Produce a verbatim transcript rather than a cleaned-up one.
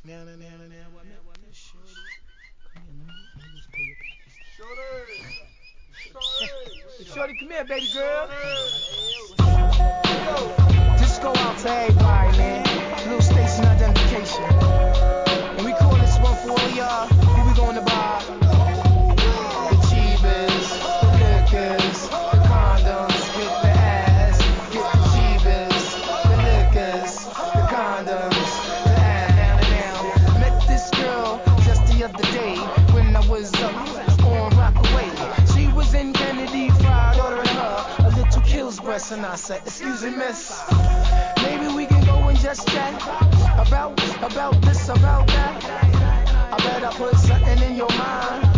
Now, now, now, now, now, what I met this shorty. Come here, let me, let me just pull your pants. Shorty! Shorty! Shorty, come here, baby girl. Just go out to everybody, man. Little station identification. And we call this one for all y'all who we going to buy. The cheebas, the liquors, the condoms, get the ass. Get the cheebas, the liquors, the condoms, the ass. Down and down. Met this girl just the other day when I was up on Rockaway. She was in Kennedy Fried, ordering her a little Kills breast, and I said, excuse me, miss, maybe we can go and just chat about, about this, about that. I bet I put something in your mind.